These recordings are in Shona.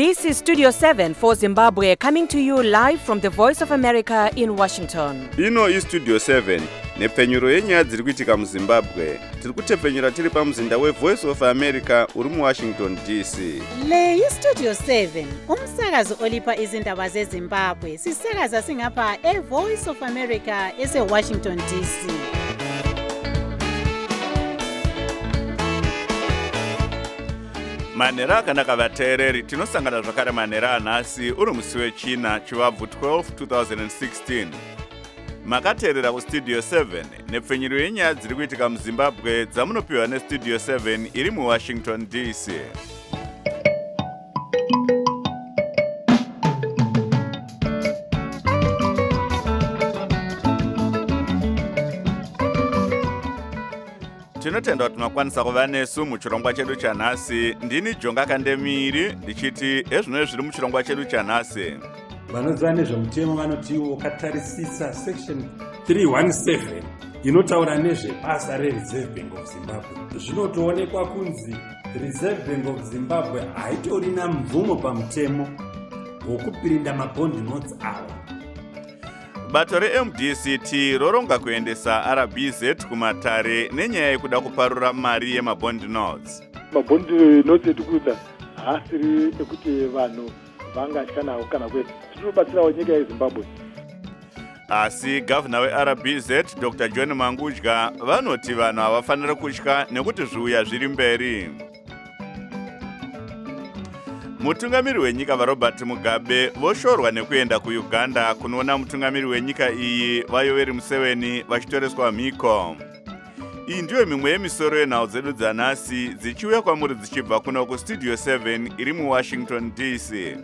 This is Studio 7 for Zimbabwe, coming to you live from the Voice of America in Washington. Ino iStudio 7 nepfenyuro yenyaya dziri kuitika muZimbabwe. Tiri kutepfenyura tiri pamuzinda weVoice of America uri muWashington DC. Le iStudio 7 umsakazo olipa izindaba zeZimbabwe. Sisakaza singapha eVoice of America eseWashington DC. Manera akanaka vateereri, tinosangana zvakare manera anhasi uri musi wechina chivabvu 12 2016. Makateerera kuStudio 7 nepfenyuro yenyaya dziri kuitika muZimbabwe dzamunopiwa neStudio 7 iri muWashington DC. Tinotenda kuti makwanisa kuva nesu muchirongwa chedu chanhasi. Ndini Jonga Kandemiri ndichiti ezvino zviri muchirongwa chedu chanhasi. Vanoziva nezvemutemo vanotiwo wakatarisisa section 317 inotaura nezvebasa reReserve Bank of Zimbabwe. Zvinotoonekwa kunzi Reserve Bank of Zimbabwe haitorina mvumo pamutemo wokupirinda mabond notes avo. Bato reMDCT roronga kuendesa RBZ kumatare nenyaya yekuda kuparura mari yemabond notes. Mabond notes etukuita haasiri ekuti vanhu vangatya nawo kana kwete. Tinobatsirawo nyika yeZimbabwe. Asi gavana weRBZ Dr. John Mangudya vanoti vanhu havafaniri kutya nekuti zviuya zviri mberi. Mutungamiri wenyika vaRobert Mugabe voshorwa nekuenda kuUganda kunoona mutungamiri wenyika iyi vaYoweri Museveni vachitoreswa mhiko. Iyi ndiyo mimwe yemisoro yenhau dzedu dzanhasi dzichiuya kwamuri dzichibva kuno kuStudio 7 iri muWashington DC.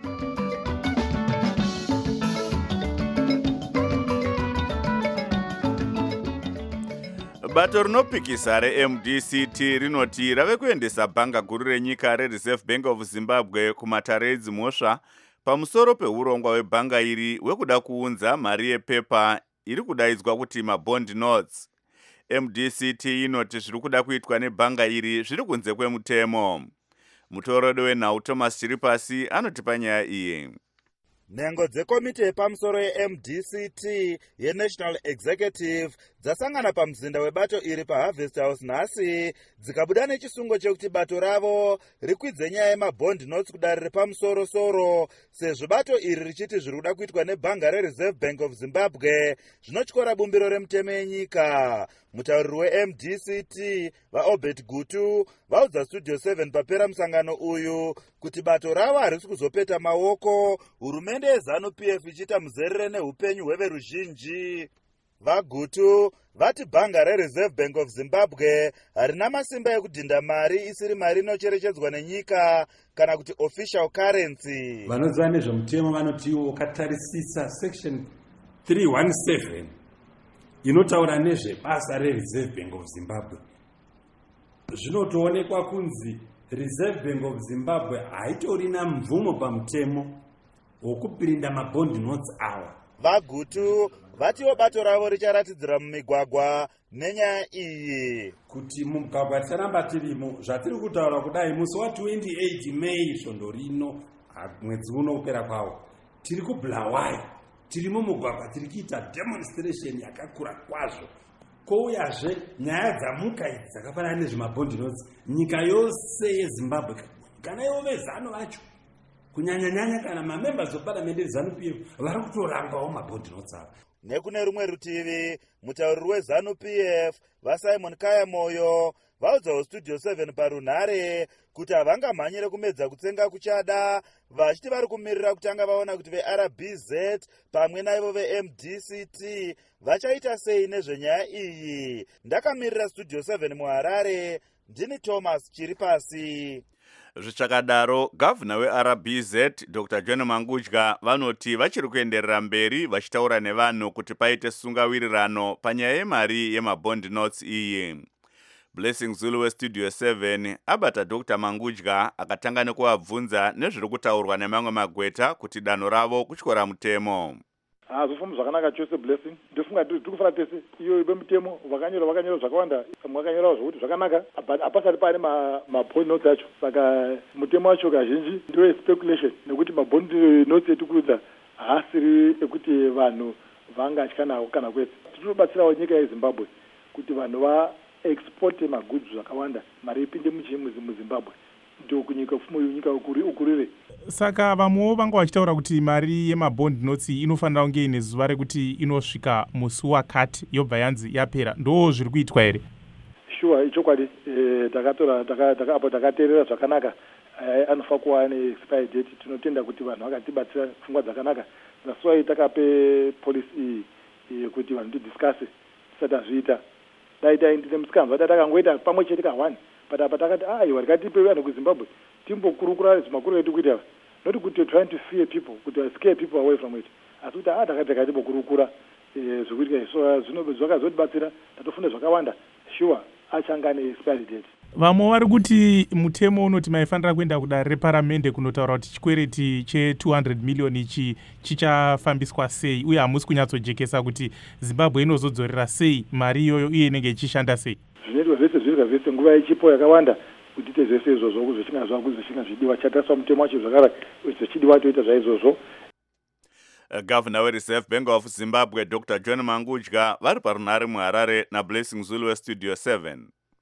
Bato rinopikisa reMDCT rinoti rave kuendesa bhanga guru renyika reReserve Bank of Zimbabwe kumatare edzimhosva pamusoro peurongwa hwebhanga iri hwekuda kuunza mari yepepa iri kudaidzwa kuti mabond notes. MDCT inoti zviri kuda kuitwa nebhanga iri zviri kunze kwemutemo. Mutorodi wenhau Thomas Chiripasi anotipa nyaya iyi. Nhengo dzekomiti yepamusoro yeMDCT yeNational Executive dzasangana pamuzinda webato iri paHarvest House nhasi dzikabuda nechisungo chekuti bato ravo rikwidze nyaya yemabond notes kudare repamusoro-soro sezvo bato iri richiti zviri kuda kuitwa nebhanga reReserve Bank of Zimbabwe zvinotyora bumbiro remutemo yenyika. Mutauriri weMDCT vaObert Gutu vaudza Studio 7 papera musangano uyu kuti bato ravo harisi kuzopeta maoko hurumende yeZANU-PF ichiita muzerere neupenyu hweveruzhinji. VaGutu vati bhanga reReserve Bank of Zimbabwe harina masimba ekudhinda mari isiri mari inocherechedzwa nenyika kana kuti official currency. Vanoziva nezvemutemo vanotiwo wakatarisisa section 317 inotaura nezvebasa reReserve Bank of Zimbabwe. Zvinotoonekwa kunzi Reserve Bank of Zimbabwe haitorina mvumo pamutemo wokupirinda mabond notes avo. VaGutu vatiwo bato ravo richaratidzira mumigwagwa nenyaya iyi. Kuti mumugwagwa ticharamba tirimo zvatiri kutaura kudai musi wa28 Mei svondo rino mwedzi uno kupera kwawo tiri kuBulawayo tiri mumugwagwa tiri kuita demonstration yakakura kwazvo. Kouyazve nyaya dzamuka idzi dzakafanana nezvemabond notes nyika yose yeZimbabwe kana ivo vezano vacho kunyanya-nyanya kana mamembers eparliament eZANU-PF vari kutorangawo mabond notes avo. Nekune rumwe rutivi mutauriri weZANU-PF vaSimon Kayamoyo vaudzawo Studio 7 parunhare kuti havangamhanyire kumedza kutsenga kuchada vachiti vari kumirira kutanga vaona kuti veRBZ pamwe naivo veMDCT vachaita sei nezvenyaya iyi. Ndakamirira Studio 7 muHarare, ndini Thomas Chiripasi. Zvichakadaro, gavana weRBZ Dr. John Mangudya vanoti vachiri kuenderera mberi vachitaura nevanhu kuti paite sungawirirano panyaya yemari yemabond notes iyi. Blessing Zulu weStudio 7 abata Dr. Mangudya akatanga nekuvabvunza nezviri kutaurwa nemamwe magweta kuti danho ravo kutyora mutemo. hazofamba zvakanaka chose blessing ndofunga tiri kufara tese iyo vemutemo vakanyora zvakawanda mwakanyorawo zvokuti zvakanaka hapasati pane mabond notes acho saka mutemo wacho kazhinji ndio speculation nekuti mabond notes etikurudza haasiri ekuti vanhu vangatya nawo kana kwete tinobatsirawo nyika yezimbabwe kuti vanhu vaexporte magoods zvakawanda mari ipinde muzimbabwe ndio kunyika pfumo yenyika ukurire. Saka vamwewo vanga vachitaura kuti mari yemabond notes inofanira kunge ine zuva rekuti inosvika musi wakati yobva yanzi yapera. Ndo zviri kuitwa here? Sure, ichokwadi. Apo takateerera zvakanaka. Anofa kuva ne-expire date. Tinotenda kuti vanhu vakatibatsira pfungwa dzakanaka. That's why takape policy kuti vanhu tidiscusse tisati azviita. Dai ndine musikanzwa takangoita pamwe chete ka1 but takati aiwa rikatipe vanhu kuZimbabwe timbokurukura zvimakuru edu kuita not kuti trying to fear people kuti scare people away from it asi kuti takati timbokurukura zvekuitika so zvakazotibatsira tatofunda zvakawanda sure achanga ne-expiry date. Vamwe vari kuti mutemo unoti maifanira kuenda kudare reparamende kunotaura kuti chikwereti che200 million ichi chichafambiswa sei uye hamusi kunyatsojekesa kuti Zimbabwe inozodzorera sei mari iyoyo uye inenge ichishanda sei. Zvinoitwa zvese nguva ichipo yakawanda kuti ite zvese izvozvo kuzvichinga zvidiwa chataswa mutemo wacho zvakara zvichidiwa toita zvaizvozvo. Governor weReserve Bank of Zimbabwe Dr. John Mangudya vari parunhare muHarare naBlessing Zulu weStudio 7.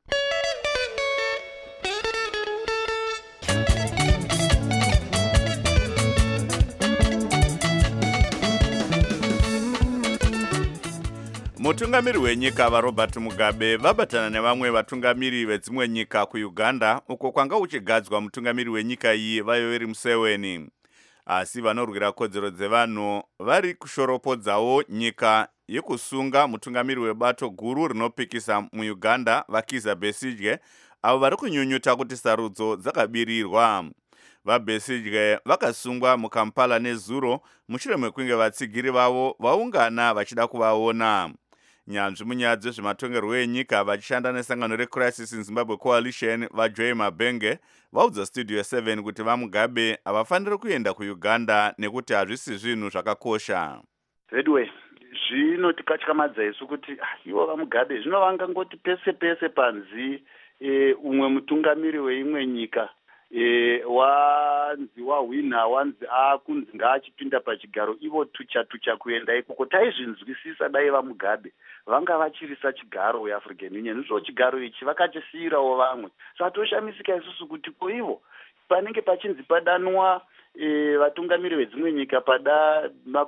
Mutungamiri wenyika vaRobert Mugabe vabatana nevamwe vatungamiri vedzimwe nyika kuUganda uko kwanga uchigadzwa mutungamiri wenyika iyi vaYoweri Museveni. Asi vanorwira kodzero dzevanhu vari kushoropodzawo nyika yekusunga mutungamiri webato guru rinopikisa muUganda vaKizza Besigye avo vari kunyunyuta kuti sarudzo dzakabirirwa. VaBesigye vakasungwa muKampala nezuro mushure mekunge vatsigiri vavo vaungana vachida kuvaona. Nyanzvi munyaya dzezvematongerwo enyika vachishanda nesangano reCrisis in Zimbabwe Coalition vaJoy Mabenge vaudza Studio 7 kuti vaMugabe havafaniri kuenda kuUganda nekuti hazvisi zvinhu zvakakosha. Anyway, zvinotikatyamadza isu kuti ivo vaMugabe zvino vangangoti pese panzi umwe mutungamiri weimwe nyika wanzi wahwina wanzi akunzi ngaachipinda pachigaro ivo tucha kuenda ikoko taizvinzwisisa dai vaMugabe vanga vachirisa chigaro weAfrican Union izvo chigaro ichi vakachisiyirawo vamwe zvatoshamisika isusu kuti koivo panenge pachinzi padanwa vatungamiri vedzimwe nyika pada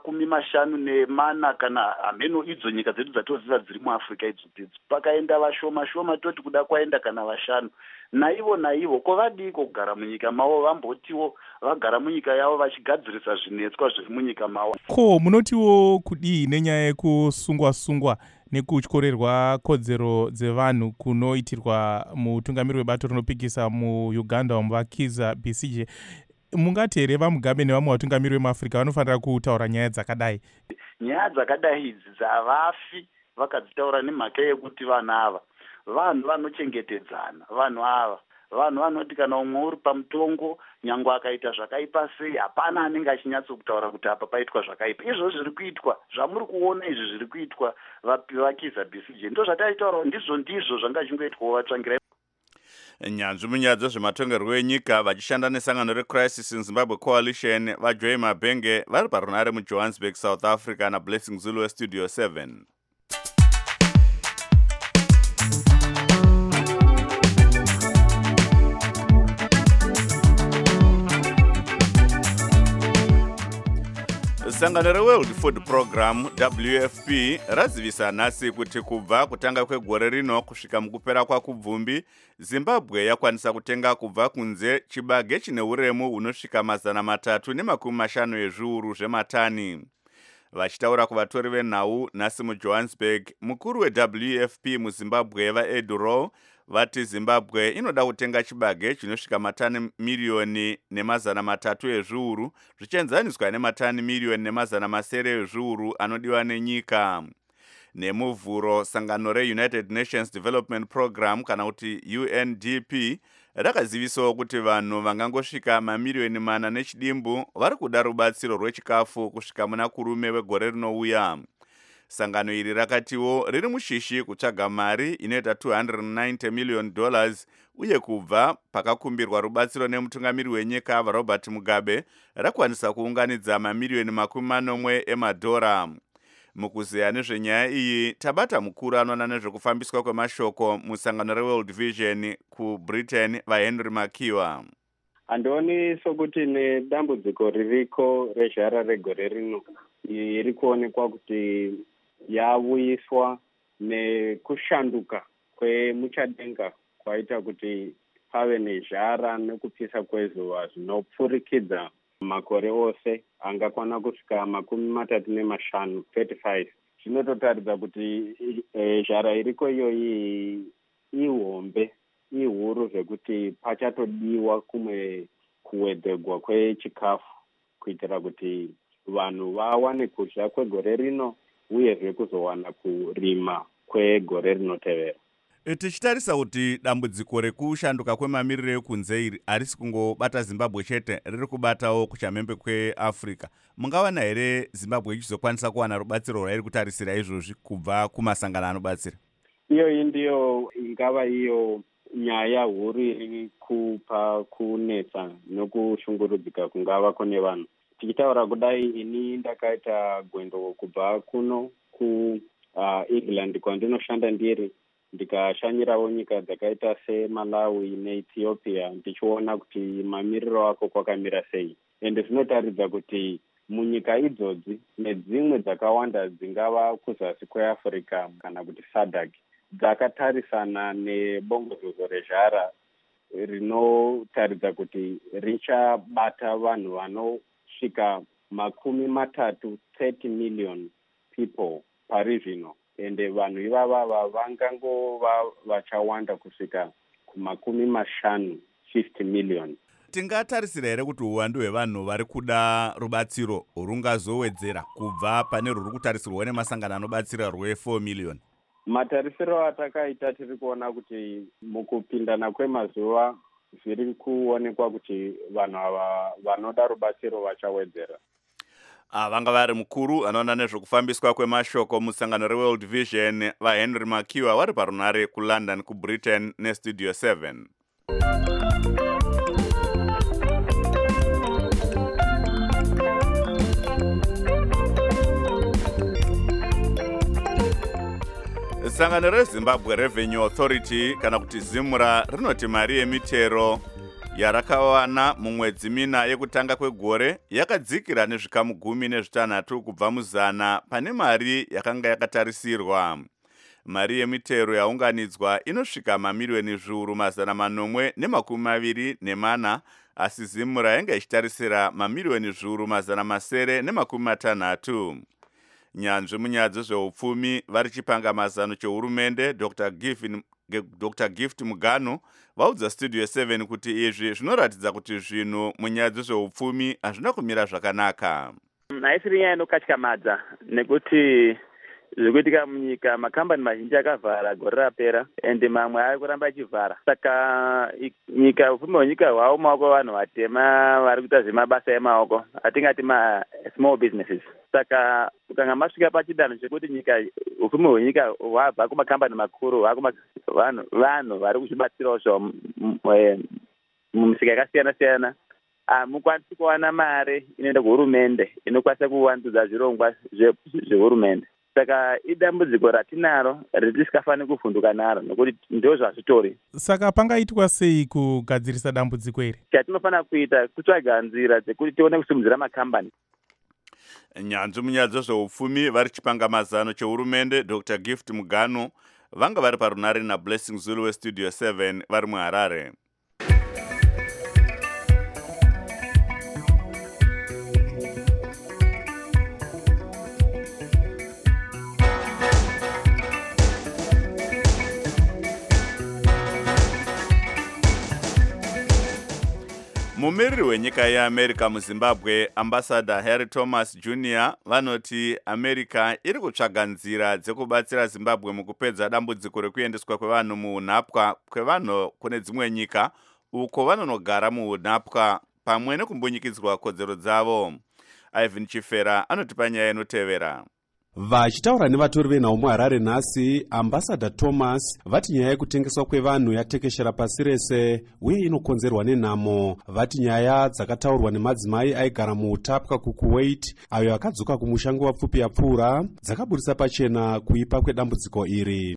50 kana hameno idzo nyika dzedu dzatoziva dziri muAfrica idzodzo pakaenda vashoma toti kuda kwaenda kana 5 naivo kovadiko kugara munyika mavo vambotiwo vagara munyika yavo vachigadzirisa zvinetswa zviri munyika mavo. Ko munotiwo kudii nenyaya yekusungwa nekutyorerwa kodzero dzevanhu kunoitirwa mutungamiri webato rinopikisa muUganda vaKizza Besigye? Mungati here vaMugabe nevamwe vatungamiri vemuAfrica vanofanira kutaura nyaya dzakadai? Nyaya dzakadai idzi dzavafi vakadzitaura nemhaka yekuti vanhu vanochengetedzana. Vanhu vanoti kana umwe uri pamutongo nyangwe akaita zvakaipa sei hapana anenge achinyatsokutaura kuti apa paitwa zvakaipa. Izvo zviri kuitwa zvamuri kuona izvi zviri kuitwa vaKizza Besigye ndo zvataitaura ndizvo zvanga chingoitwawo vatsvangira. Nyanzvi munyaya dzezvematongerwo enyika vachishanda nesangano reCrisis in Zimbabwe Coalition vaJoy Mabenge vari parunhare muJohannesburg, South Africa naBlessing Zulu weStudio 7. Sangano reWorld Food Program WFP razivisa nhasi kuti kubva kutanga kwegore rino kusvika mukupera kwaKubvumbi Zimbabwe yakwanisa kutenga kubva kunze chibage chine uremu hunosvika 350 ezviuru zvematani. Vachitaura kuvatori venhau nhasi muJohannesburg, mukuru weWFP muZimbabwe vaEd Rowe vati Zimbabwe inoda kutenga chibage chinosvika matani 1,300,000 ezviuru zvichienzaniswa nematani 1,700,000 ezviuru anodiwa nenyika. Nemuvhuro sangano reUnited Nations Development Program kana kuti UNDP rakazivisawo kuti vanhu vangangosvika mamiliyoni 4.5 vari kuda rubatsiro rwechikafu kusvika muna kurume wegore rinouya. Sangano iri rakatiwo riri mushishi kutsvaga mari inoita $290 million uye kubva pakakumbirwa rubatsiro nemutungamiri wenyika Robert Mugabe rakwanisa kuunganidza mamiliyoni 40 emadhora. Mukuzeya nezvenyaya iyi tabata mukuru anoona nezvekufambiswa kwemashoko musangano reWorld Vision kuBritain vaHenry Makiwa. Handoni sokuti nedambudziko ririko rezhara regore rino iri kuonekwa kuti yavuyiswa nekushanduka kwemuchadenga kwaita kuti pave nezhara nekupisa kwezuva zvinopfurikidza makore ose angakwana kusvika 35, 35. Zvinototaridza kuti zhara iriko iyoyi ihombe, ihuru zvekuti pachatodiwa kumwe kuwedzegwa kwechikafu kuitira kuti vanhu vawane kudya kwegore rino uyezve kuzowana kurima kwegore rinotevera. Tichitarisa kuti dambudziko rekushanduka kwemamiriro ekunze iri harisi kungobata Zimbabwe chete, riri kubatawo kuchamhembe kweAfrica. Mungawana here Zimbabwe ichizokwanisa kuwana rubatsiro rwairi kutarisira izvozvi kubva kumasangano anobatsira? Iyoyi ndiyo ingava iyo nyaya huru iri kupa kunetsa nokushungurudzika kungava kune vanhu. Tichitaura kudai, ini ndakaita gwendo kubva kuno kuEngland kwandinoshanda ndiri, ndikashanyirawo nyika dzakaita seMalawi neEthiopia, ndichiona kuti mamiriro ako kwakamira sei. Ende zvinotaridza kuti munyika idzodzi nedzimwe dzakawanda dzingava kuzasi kweAfrica kana kuti SADC dzakatarisana nebongozozo rezhara rinotaridza kuti richabata vanhu vanosvika 30 million people pari zvino. Ende vanhu ivava vangangova vachawanda kusvika 50 million. Tingatarisira here kuti uwandu hwevanhu vari kuda rubatsiro rungazowedzera kubva pane ruri kutarisirwa nemasangano anobatsira rwe4 million? Matarisiro atakaita tiri kuona kuti mukupindana kwemazuva zviri kuonekwa kuti vanhu ava vanoda rubatsiro vachawedzera. Vanga vari mukuru anoona nezvekufambiswa kwemashoko musangano reWorld Vision vaHenry Makiwa vari parunare kuLondon kuBritain neStudio 7. Sangano reZimbabwe Revenue Authority kana kuti ZIMRA rinoti mari yemitero yarakawana mumwedzi mina yekutanga kwegore yakadzikira nezvikamu 16 kubva muzana pane mari yakanga yakatarisirwa. Mari yemitero yaunganidzwa inosvika mamiliyoni zviuru 424, asi ZIMRA yanga ichitarisira mamiliyoni zviuru 960. Nyanzvi munyaya dzezveupfumi vari chipanga mazano chehurumende Dr. Gift Mugano vaudza Studio 7 kuti izvi zvinoratidza kuti zvinhu munyaya dzezveupfumi hazvina kumira zvakanaka. Haisiri nyaya inokatyamadza nekuti zvikuitika munyika makambani mazhinji akavhara gore rapera ende mamwe ari kuramba achivhara. Saka nyika upfumi hwenyika hwavo maoko vanhu vatema vari kuita zvemabasa emaoko atingati small businesses. Saka ukanga masvika pachidanho chekuti nyika upfumi hwenyika hwabva kumakambani makuru vanhu vari kuzvibatsirawo mumisika yakasiyana siyana, mukwanisi kuwana mari inoenda kuhurumende inokwanisa kuvandudza zvirongwa zvehurumende. Saka idambudziko ratinaro ritisingafaniri kuvhunduka naro nokuti ndio zvazvitori. Saka pangaitwa sei kugadzirisa dambudziko iri? Chatinofanira kuita kutsvaga nzira dzekuti tione kusimudzira makambani. Nyanzvi munyaya dzezveupfumi vari chipanga mazano chehurumende Dr. Gift Mugano vanga vari parunare naBlessing Zulu weStudio 7 vari muHarare. Mumiriri wenyika yeAmerica muZimbabwe Ambassador Harry Thomas Jr. vanoti America iri kutsvaga nzira dzekubatsira Zimbabwe mukupedza dambudziko rekuendeswa kwevanhu muunhapwa kwevanhu kune dzimwe nyika uko vanonogara muunapwa pamwe nekumbunyikidzwa kodzero dzavo. Ivan Chifera anotipa nyaya inotevera. Vachitaura nevatori venhau muHarare nhasi, Ambassador Thomas vati nyaya yekutengeswa kwevanhu yatekeshera pasi rese uye inokonzerwa nenhamo. Vati nyaya dzakataurwa nemadzimai aigara muutapwa kuKuwait ayo akadzoka kumushango wapfupi yapfuura dzakaburitsa pachena kuipa kwedambudziko iri.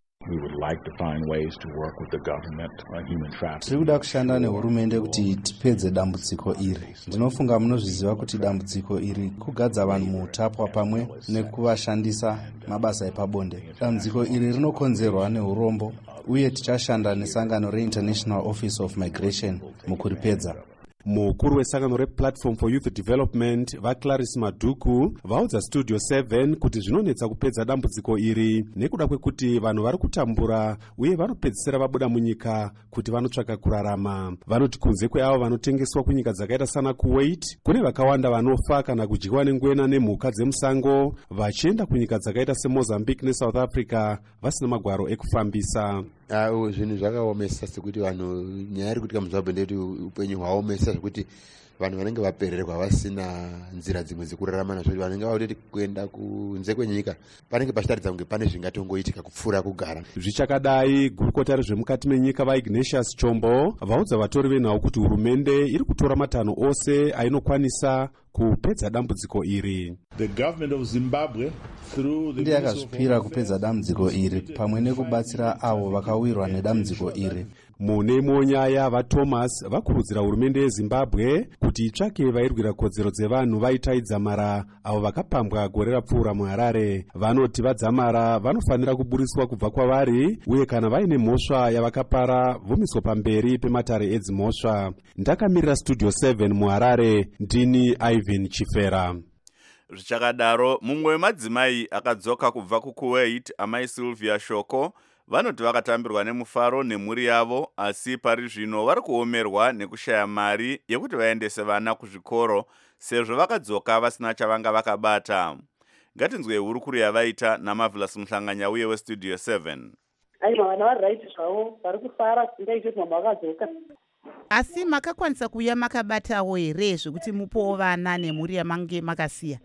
Tiri kuda kushanda nehurumende kuti tipedze dambudziko iri. Ndinofunga munozviziva kuti dambudziko iri kugadza vanhu muutapwa pamwe nekuvashandisa mabasa epabonde. Dambudziko iri rinokonzerwa neurombo uye tichashanda nesangano reInternational Office of Migration mukuripedza. Mukuru wesangano rePlatform for Youth Development vaClarice Maduku vaudza Studio 7 kuti zvinonetsa kupedza dambudziko iri nekuda kwekuti vanhu vari kutambura uye vanopedzisira vabuda munyika kuti vanotsvaka kurarama. Vanoti kunze kweavo vanotengeswa kunyika dzakaita sana Kuwait, kune vakawanda vanofa kana kudyiwa nengwena nemhuka dzemusango vachienda kunyika dzakaita seMozambique neSouth Africa vasina magwaro ekufambisa. Zvinhu zvakaomesa sekuti vanhu nyaya iri kuitika muZimbabwe ndeti upenyu hwaomesa zvekuti vanhu vanenge vapererwa vasina nzira dzimwe dzekurarama nazvo. Vanenge vautoti kuenda kunze kwenyika panenge pachitaridza kunge pane zvingatongoitika kupfuura kugara. Zvichakadai, gurukota rezvemukati menyika vaIgnatius Chombo vaudza vatori venhau kuti hurumende iri kutora matanho ose ainokwanisa kupedza dambudziko iri. Ndiye yakazvipira kupedza dambudziko iri pamwe nekubatsira avo vakawirwa nedambudziko iri. Mune nyaya vaThomas vakurudzira hurumende yeZimbabwe kuti itsvake vairwira kodzero dzevanhu vaitaidzamara avo vakapambwa gore rapfuura muHarare. Vanoti vadzamara vanofanira kuburiswa kubva kwavari uye kana vaine mhosva yavakapara vomiswa pamberi pematare edzimhosva. Ndakamirira Studio 7 muHarare, ndini Ivan Chifera. Zvichakadaro, mumwe wemadzimai akadzoka kubva kuKuwait, amai Sylvia Shoko, vanoti vakatambirwa nemufaro nemhuri yavo, asi pari zvino vari kuomerwa nekushaya mari yekuti vaendese vana kuzvikoro sezvo vakadzoka vasina chavanga vakabata. Ngatinzwe hurukuru yavaita naMarvelous Muhlanganya uye weStudio 7. Aiwa, vana vari right zvavo, vari kufara singaite kuti mama vakadzoka. Asi makakwanisa kuuya makabatawo here zvekuti mupowo vana nemhuri yamange makasiya?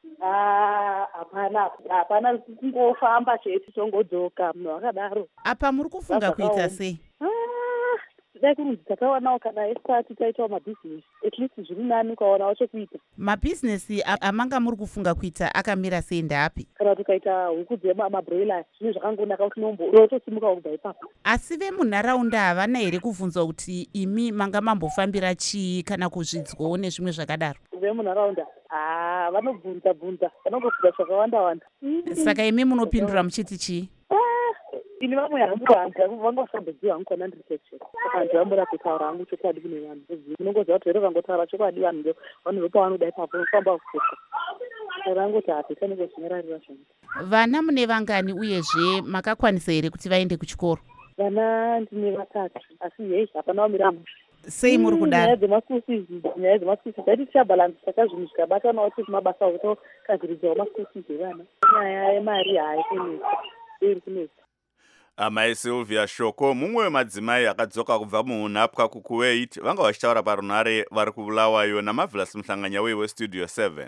Hapana kungofamba chete tongodzoka munhu wakadaro. Apa muri kufunga kuita sei? Dai kunzi takawanawo kana esati taitawo mabhizinesi, at least zviri nani ukaonawo chekuita. Mabhizinesi amanga muri kufunga kuita akamira sei ndapi? Kana tukaita huku dzemabroiler zvinhu zvakangonaka kuti unotosimuka kubva ipapo. Asi vemunharaunda havana here kubvunzwa kuti imi manga mambofambira chii kana kuzvidzwawo nezvimwe zvakadaro? Vemunharaunda vanobvunza vanongobvunza zvakawanda. Saka imi munopindura muchiti chii? Ini vamwe hanguvanza vangosambodziwa hangu kana ndiri chete. Saka vantu vambora kutaura hangu chokwadi kune vanhu. Unongoziva kuti vero vangotaura chokwadi vanhu ndio vanozopa vanoda ipapo unofamba kufuka. Rangoti apita nekuzvinyararira zvangu. Vana mune vangani uyezve makakwanisa here kuti vaende kuchikoro? Vana ndine vatatu asi hei hapana wamira. Sei muri kudaro? Nyaya dzemasikisi dzaiti tichabhalansisa zvinhu zvikabatanawo kuti mabasa okutokadziridzawo masikisi evana. Nyaya yemari haikunetsa iri kunetsa. Amai Sylvia Shoko, mumwe wemadzimai akadzoka kubva muunapwa kuKuwait, vanga vachitaura parunhare vari kubulawayo naMarvelous Muhlanganya weStudio 7.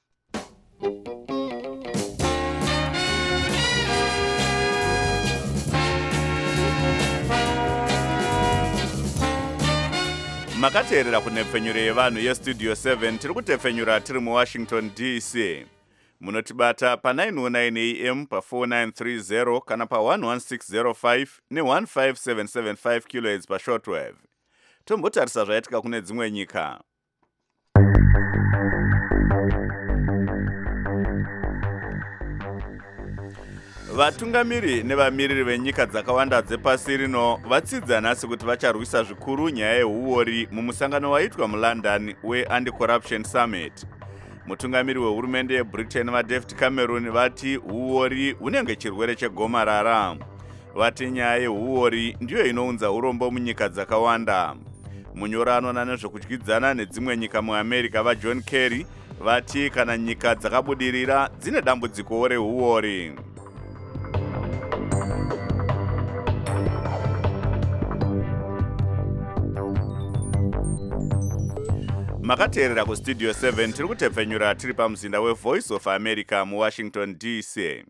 Makateerera kunhepfenyuro yevanhu yeStudio 7, tiri kutepfenyura tiri muWashington DC. Munotibata pa 909 AM pa 4930 kana pa 11605 ne15775 kHz pa shortwave. Tombotarisa zvaitika kune dzimwe nyika. Vatungamiri nevamiriri venyika dzakawanda dzepasi rino vatsidza nhasi kuti vacharwisa zvikuru nyaya yehuori mumusangano waitwa muLondon weAnti-Corruption Summit. Mutungamiri wehurumende yeBritain vaDavid Cameron vati huori hunenge chirwere chegomarara. Vati nyaya yehuori ndiyo inounza urombo munyika dzakawanda. Munyori anoona nezvekudyidzana nedzimwe nyika muAmerica vaJohn Kerry vati kana nyika dzakabudirira dzine dambudziko rehuori. makateerera kustudio 7 tiri kutepfenyura tiri pamuzinda wevoice of America muwashington DC.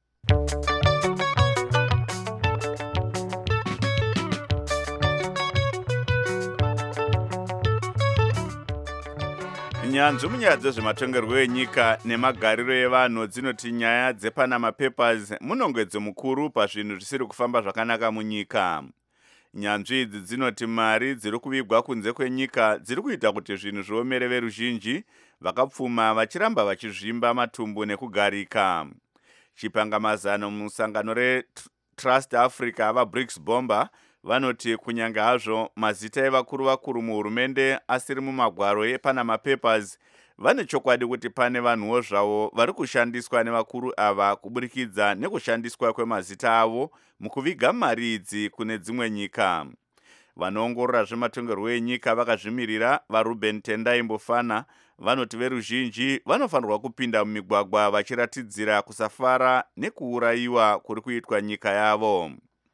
nyanzvi munyaya dzezvematongerwo enyika nemagariro evanhu dzinoti nyaya dzepanama papers munongwedzo mukuru pazvinhu zvisiri kufamba zvakanaka munyika. nyanzvi idzi dzinoti mari dziri kuvigwa kunze kwenyika dziri kuita kuti zvinhu zviomere veruzhinji vakapfuma vachiramba vachizvimba matumbu nekugarika. chipangamazano musangano reTrust Africa vaBRICS Bomber vanoti kunyange hazvo mazita evakuru muhurumende asiri mumagwaro ePanama Papers, vane chokwadi kuti pane vanhuwo zvavo vari kushandiswa nevakuru ava kuburikidza nekushandiswa kwemazita avo mukuviga mari idzi kune dzimwe nyika. vanoongorora zvematongerwo enyika vakazvimirira vaRuben Tendai Mbofana vanoti veruzhinji vanofanirwa kupinda mumigwagwa vachiratidzira kusafara nekuurayiwa kuri kuitwa nyika yavo.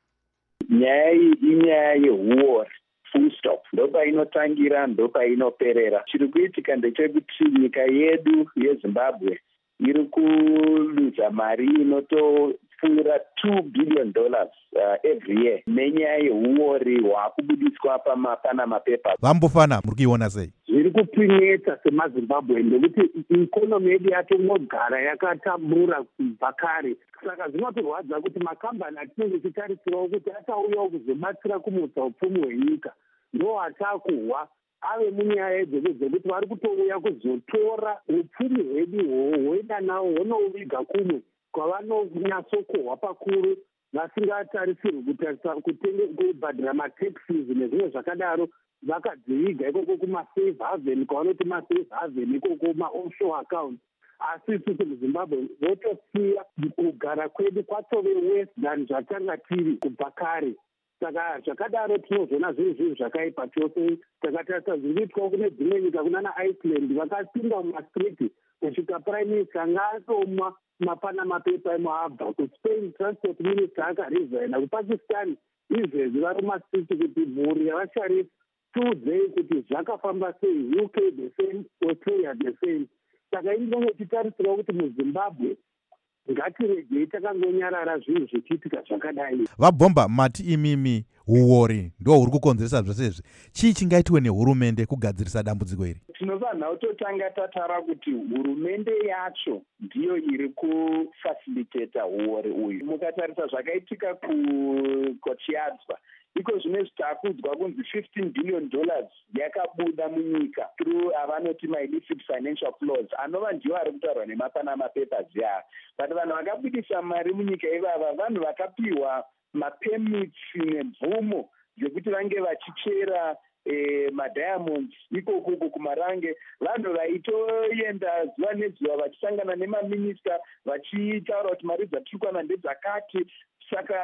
nyaya iyi inyaya yehuori, full stop. ndopainotangira ndopainoperera. chiri kuitika ndechekuti nyika yedu yeZimbabwe iri kuluza mari inotopfuura $2 billion every year nenyaya yehuori hwakubudiswa paMapanama Papers. Vambofana muri kuiona sei? zviri kupinetsa semaZimbabwe ndekuti ikonomi yedu yatongogara yakatambura kubva kare. Saka zvinotorwadza kuti makambani atinenge tichitarisirawo kuti achauyawo kuzobatsira kumutsa upfumi hwenyika ndo atakuhwa ave munyaya dzekuti vari kutouya kuzotora upfumi hwedu hwoenda nawo honouviga kumwe kwavanonyatsokohwa pakuru vasingatarisirwi kubhadhira mataxes nezvimwe zvakadaro, vakadziviga ikoko kumasave haven kwavanoti masave haven ikoko maoffshore accounts. asi isusu muZimbabwe votosiya kugara kwedu kwatove worse than zvatanga tiri kubva kare. Saka zvakadaro tinozona zvinhu zvakaipa chose. Takatarisa zviri kuitwawo kune dzimwe nyika kunana Iceland vakapinda mumastriti kusvika prime minister ngatomwa mapanama paper emuabva. kuSpain transport minister akaresigna. kuPakistan izvezvi vari mumastriti kuti mhuri yavasharif tiudzei kuti zvakafamba sei. UK the same, Australia the same. Saka indinenge titarisirawo kuti muZimbabwe ngatiregei takangonyarara zvinhu zvichiitika zvakadai. Vabhomba mati imimi huori ndo huri kukonzeresa zvose izvi. chii chingaitwe nehurumende kugadzirisa dambudziko iri? tinofanira kutotanga tatara kuti hurumende yacho ndiyo iri kufacilitata huori uyu. mukatarisa zvakaitika kuChiadzwa iko zvine zvitakudzwa kunzi $15 billion yakabuda munyika through avanoti illicit financial flows anova ndiwo ari kutaurwa nemapanama papers yaa. but vanhu vakabudisa mari munyika ivava vanhu vakapiwa mapermits nemvumo dzekuti vange vachichera madiamonds ikoko kumarange. vanhu vaitoenda zuva nezuva vachisangana nemaminista vachitaura kuti mari dzatiri kuwana ndedzakati. saka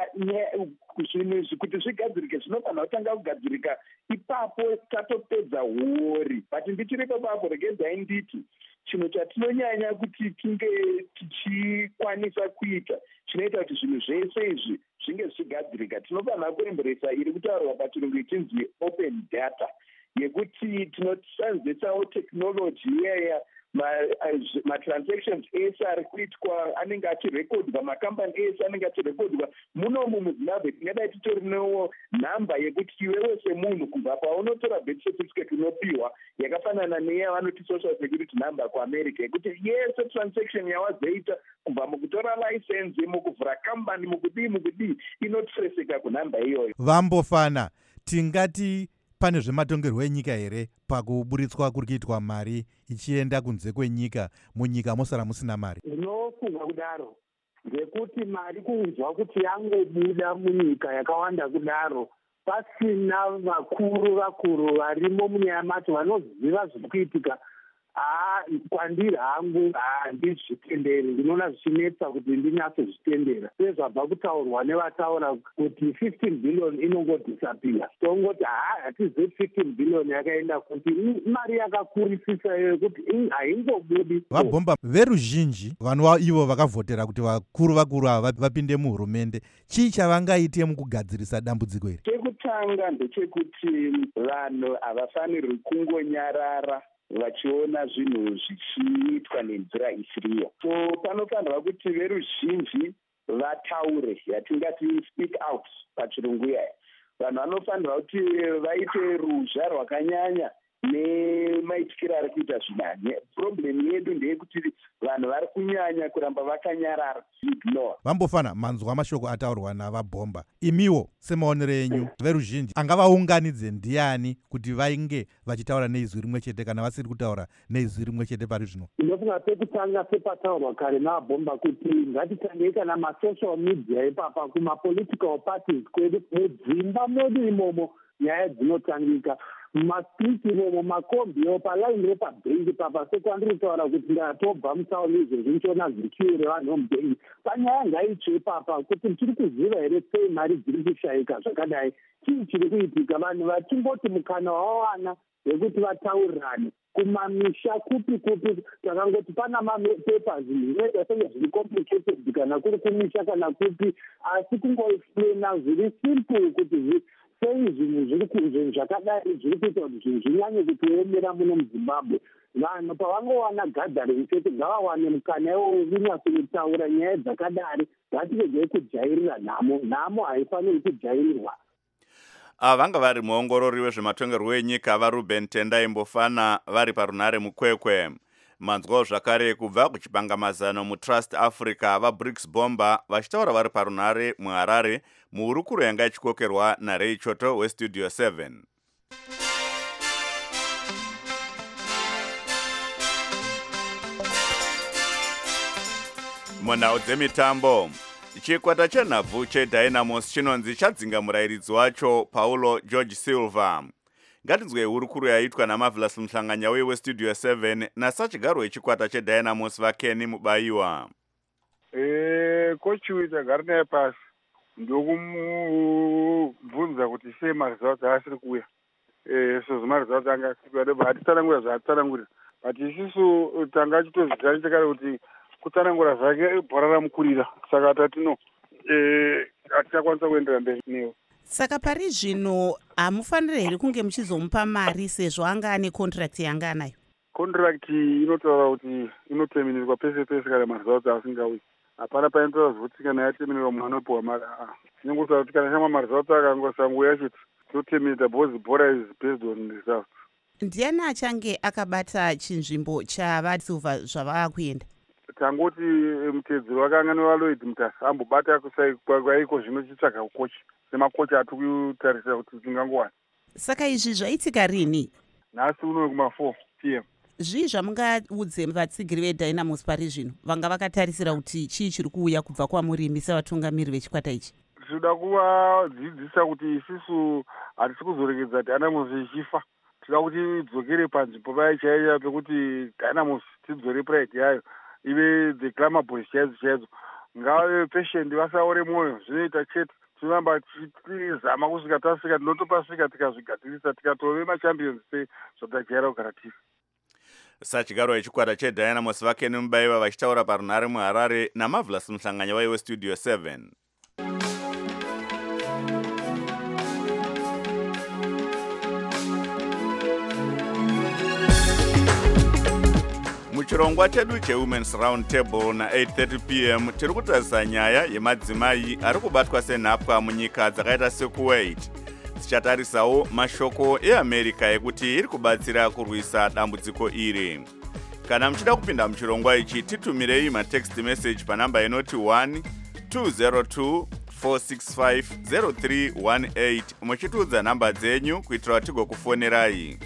zvinhu kuti zvigadzirike zvinofanira kutanga kugadzirika ipapo tatopedza huori. but ndichiri papapo regedzai nditi chinhu chatinonyanya kuti tinge tichikwanisa kuita chinoita kuti zvinhu zvese izvi zvinge zvichigadzirika tinofanira kuremberesa iri kutaurwa pachirungu ichinzi open data yekuti tinosanzesawo technology iyaya matransactions ese ari kuitwa anenge achirekodwa, makambani ese anenge achirekodwa. munomu muZimbabwe tingadai titorinewo nhamba yekuti iwewe semunhu kubva paunotora birth certificate unopiwa yakafanana neyavanoti social security number kuAmerica yekuti yese transaction yawazoita kubva mukutora license mukuvhura kambani mukudii inotireseka kunhamba iyoyo. Vambofana tingati pane zvematongerwo enyika here pakuburitswa kuri kuitwa mari ichienda kunze kwenyika munyika mosara musina mari? Ndinofunga kudaro ngekuti mari kunzwa kuti yangobuda munyika yakawanda kudaro pasina vakuru varimo munyaya macho vanoziva zviri kuitika. kwandiri hangu handizvitenderi, ndinoona zvichinetsa kuti ndinyatsozvitendera. Sezvabva kutaurwa nevataura kuti 15 billion inongodisapia, tongoti hatizivi 15 billion yakaenda kuti mari yakakurisisa iyoyo kuti haingobudi. Vabhomba veruzhinji vanhu ivo vakavhotera kuti vakuru ava vapinde muhurumende, chii chavangaite mukugadzirisa dambudziko iri? Chekutanga ndechekuti vanhu havafanirwi kungonyarara vachiona zvinhu zvichiitwa nenzira isiriyo. So panofanirwa kuti veruzhinji vataure, yatingati speak out pachirungu yaya. Vanhu vanofanirwa kuti vaite ruzha rwakanyanya nemaitikiro ari kuita zvinanye. Problem yedu ndeyekuti vanhu vari kunyanya kuramba vakanyarara ignore. Vambofana manzwa mashoko ataurwa navabhomba. Imiwo semaonero enyu veruzhinji angavaunganidze ndiani kuti vainge vachitaura neizwi rimwe chete kana vasiri kutaura neizwi rimwe chete pari zvino? Ndinofunga pekutanga sepataurwa kare navabhomba kuti ngatitangei kana masocial media ipapa kumapolitical parties kwedu mudzimba medu imomo nyaya dzinotangika. Mastriti imomo makombiwo palaini repabhengi papa sekwandiri kutaura kuti ndatobva mutauni izvezvi ndichiona zikiwo revanhu vomubhengi panyaya ngaitsve ipapa kuti tiri kuziva here sei mari dziri kushayika zvakadai. Chii chiri kuitika? Vanhu vachingoti mukana wawana wekuti vataurirane kumamisha kupi takangoti pana mapepa zvinoita senge zviri complicated kana kuri kumisha kana kupi, asi kungoexplaina zviri simple kuti sei zvinhu zvakadai zviri kuita kuti zvinhu zvinyanye kutiomera muno muzimbabwe. Vanhu pavangowana gathering chete ngavawane mukana wekunyatsotaura nyaya dzakadari. Ngatiregei kujairira nhamo haifaniri kujairirwa. Vanga vari muongorori wezvematongerwo enyika vaRuben Tendai Mbofana vari parunare mukwekwe. Manzwawo zvakare kubva kuchipangamazano muTrust Africa vaBricks Bomba vachitaura vari parunare muHarare muhurukuro yanga ichikokerwa naRay Choto weStudio 7. Munhau dzemitambo, chikwata chenhabvu cheDynamos chinonzi chadzinga murayiridzi wacho Paulo George Silva. Ngatinzwei hurukuro yaitwa naMarvelous Mhlanganya weStudio 7 nasachigaro wechikwata cheDynamos vaKenny Mubayiwa. Kochi witagara naye pasi ndokumubvunza kuti sei maresults asiri kuuya. So maresults anga asiri hatitsanangura zvaatitsanangurira, but isusu tanga chitozviziva chakare kuti kutsanangura zvake bhora ramukurira, saka tatino hatichakwanisa kuenderera mberi newo. Saka pari zvino hamufaniri here kunge muchizomupa mari sezvo anga ane contract yanga anayo? Contract inotaura kuti inoterminirwa pese pese kana maresults asingauyi. Hapana painotaura kuti kana yaterminirwa munhu anopiwa mari. Tinongotaura kuti kana shamwa maresults akangosanguya chete toterminata because bhora is based on results. Ndiani achange akabata chinzvimbo chavaSilva zvavakuenda? Tangoti mutedzeri wake anganova Lloyd Mutasa ambobata kwaiko zvino chitsvaga ukochi semakochi atiri kutarisira kuti tingangowana. Saka izvi zvaitika rini? Nhasi uno kuma4 PM. Zvii zvamungaudze vatsigiri veDynamos pari zvino vanga vakatarisira kuti chii chiri kuuya kubva kwamurimi sevatungamiri vechikwata ichi? Tinoda kuvadzidzisa kuti isusu hatisi kuzoregedza Dynamos ichifa. Tinoda kuti idzokere panzvimbo payo chaiyo pekuti Dynamos tidzore pride yayo ive the glamour boys chaidzo. Ngave patient vasaore mwoyo, zvinoita chete. Tinoramba tichizama kusvika tasvika, tinotopasvika tikazvigadzirisa tikatove machampions sezvatajaira kugara tiri. Sachigaro wechikwata cheDynamos vaKenny Mubayiwa vachitaura parunare muHarare naMarvelous Mhlanganya weStudio 7. Muchirongwa chedu cheWomen's Round Table na 8:30 PM tiri kutarisa nyaya yemadzimai ari kubatwa senhapwa munyika dzakaita seKuwait. Tichatarisawo mashoko eAmerica ekuti iri kubatsira kurwisa dambudziko iri. Kana muchida kupinda muchirongwa ichi titumirei matext message panamba inoti 1-202-465-0318 muchitiudza namba dzenyu kuitira kuti tigokufonerai.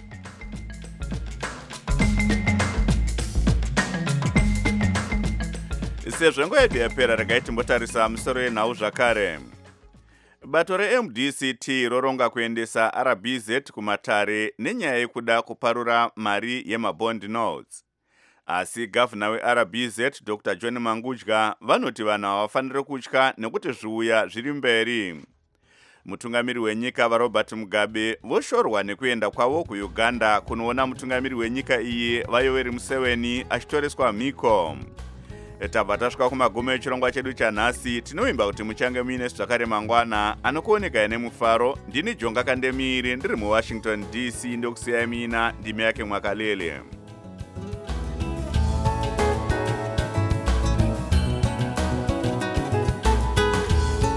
Sezvo nguva yedu yapera regai timbotarisa musoro yenhau zvakare. Bato reMDCT roronga kuendesa RBZ kumatare nenyaya yekuda kuparura mari yemabond notes. Asi gavana weRBZ Dr. John Mangudya vanoti vanhu havafaniri kutya nekuti zviuya zviri mberi. Mutungamiri wenyika vaRobert Mugabe voshorwa nekuenda kwavo kuUganda kunoona mutungamiri wenyika iyi vaYoweri Museveni achitoreswa mhiko. tabva tasvika kumagumo echirongwa chedu chanhasi. Tinovimba kuti muchange muine zvakare mangwana anokuonekai nemufaro. Ndini Jonga Kandemiri ndiri muWashington DC ndokusiyai mina ndimi yake Mwakalele.